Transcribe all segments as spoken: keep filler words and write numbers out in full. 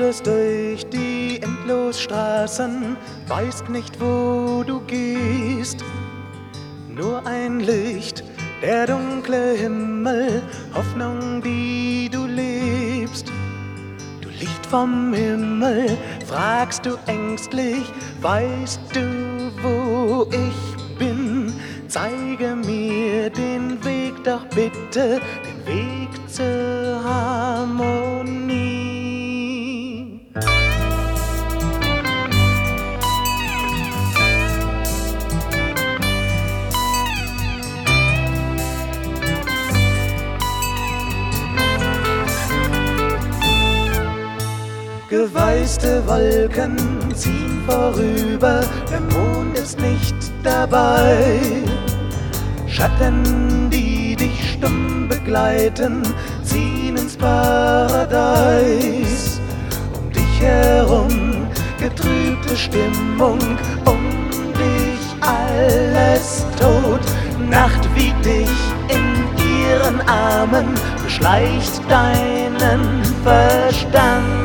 wanderst durch die Endlosstraßen, weißt nicht, wo du gehst. Nur ein Licht, der dunkle Himmel, Hoffnung, die du lebst. Du Licht vom Himmel, fragst du ängstlich, weißt du, wo ich bin? Zeige mir den Weg, doch bitte den Weg zur Harmonie. Geweißte Wolken ziehen vorüber, der Mond ist nicht dabei. Schatten, die dich stumm begleiten, ziehen ins Paradies. Um dich herum getrübte Stimmung, um dich alles tot. Nacht wiegt dich in ihren Armen, beschleicht deinen Verstand.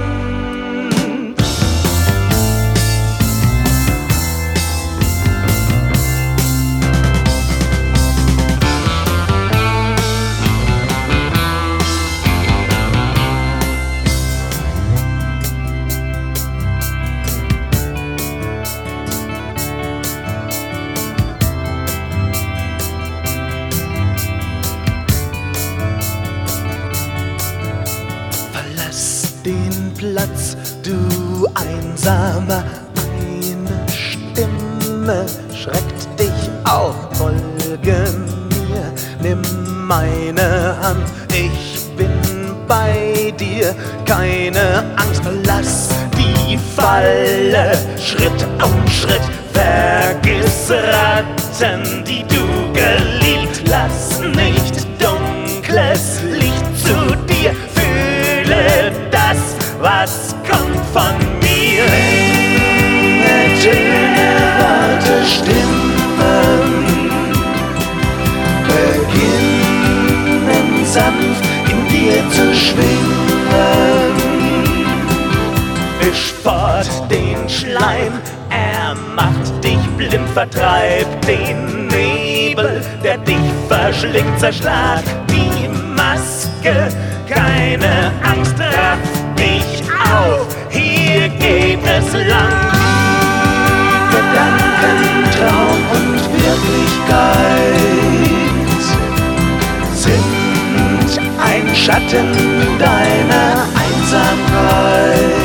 Den Platz, du Einsamer, eine Stimme schreckt dich auf. Folge mir, nimm meine Hand, ich bin bei dir. Keine Angst, verlass die Falle, Schritt um Schritt, vergiss Ratten, die du geliebt. Lass nicht dunkles Licht zu dir, fühle das, was kommt von mir. Klänge, Töne, Worte, Stimmen beginnen sanft in dir zu schwingen. Wisch fort den Schleim, er macht dich blind, vertreibt den Nebel, der dich verschlingt. Zerschlag die Maske, keine Angst, raff dich auf, hier geht es lang. Gedanken, Traum und Wirklichkeit sind ein Schatten deiner Einsamkeit.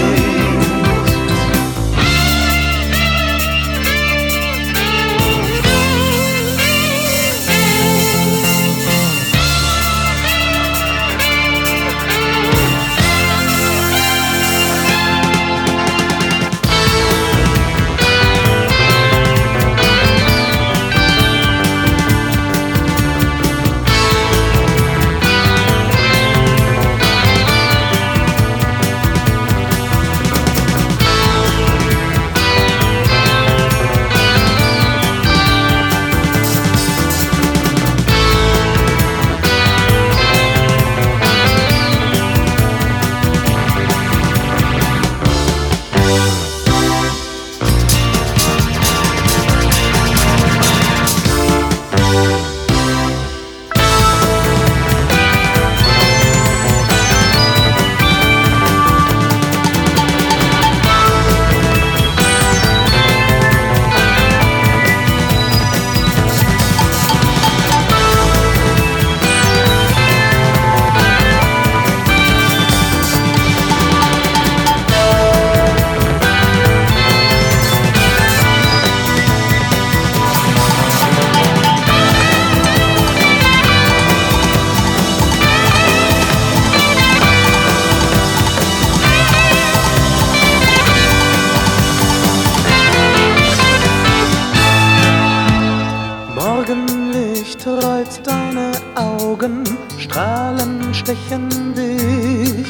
Morgenlicht reizt deine Augen, Strahlen stechen dich.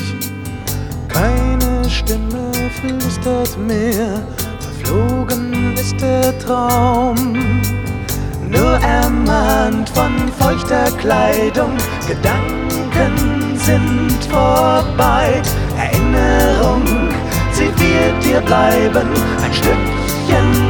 Keine Stimme flüstert mehr, verflogen ist der Traum. Nur ermahnt von feuchter Kleidung, Gedanken sind vorbei. Erinnerung wird dir bleiben, ein Stückchen